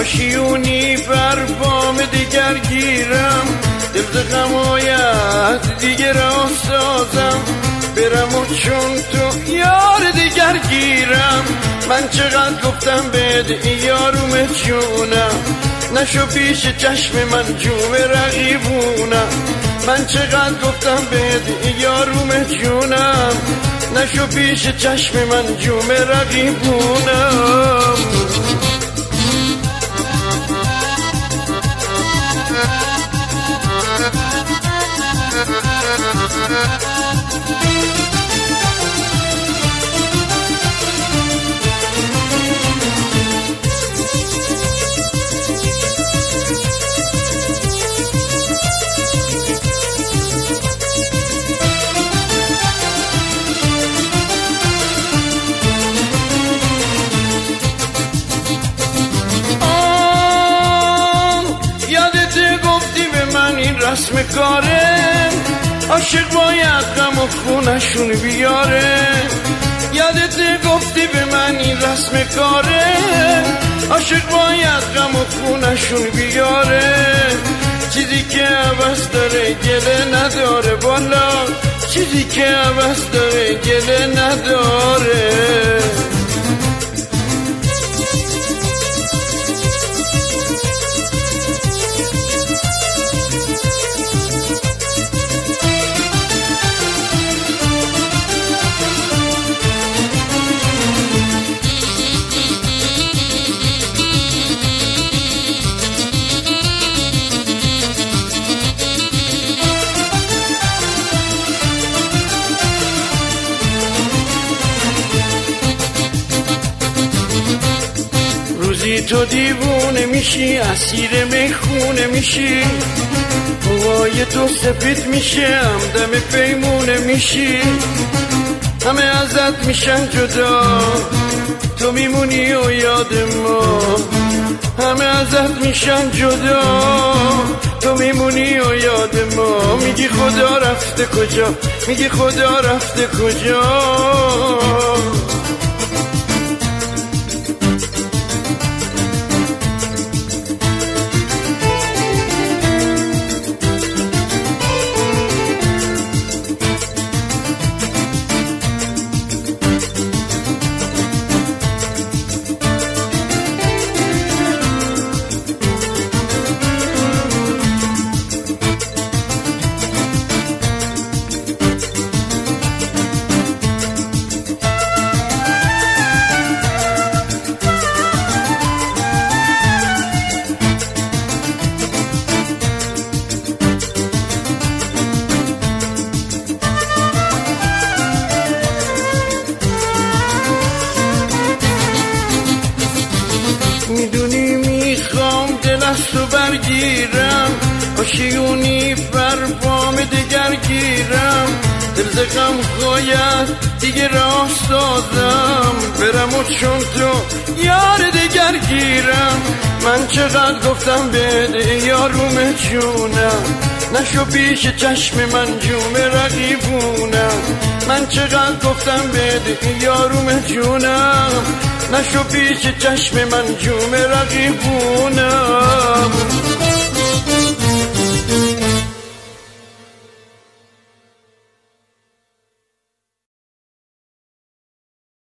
آشیونی بر بام دیگر گیرم، دل ز غمایت دیگه را سازم، برم و چون تو یار دیگر گیرم. من چقدر گفتم بهت یاروم جونم، نشو پیش چشم من جوم رقیبونم. من چقدر گفتم بهت یاروم جونم، نشو پیش چشم من جوم رقیبونم. رسم کاره عاشق باید غم و خونشون بیاره. یادت گفتی به من این رسم کاره، عاشق باید غم و خونشون بیاره. چیزی که عوض داره گله نداره، بالا چیزی که عوض داره گله نداره. تو دیوونه میشی، اسیر میخونه میشی، موهای تو سفید میشه، همدم پیمونه میشی. همه ازت میشن جدا، تو میمونی و یاد ما. همه ازت میشن جدا، تو میمونی و یاد ما. میگی خدا رفته کجا، میگی خدا رفته کجا. میدونی میخوام دل از تو برگیرم، آشیونی بر بام دیگر گیرم. دل ز غم خواید دیگه راه سازم، برم و چون تو یار دیگر گیرم. من چقدر گفتم بده یاروم جونم، نشو پیش چشم من جوم رقیبونم. من چقدر گفتم بده یاروم جونم، نشو پیش چشم من جوم رقیبونم.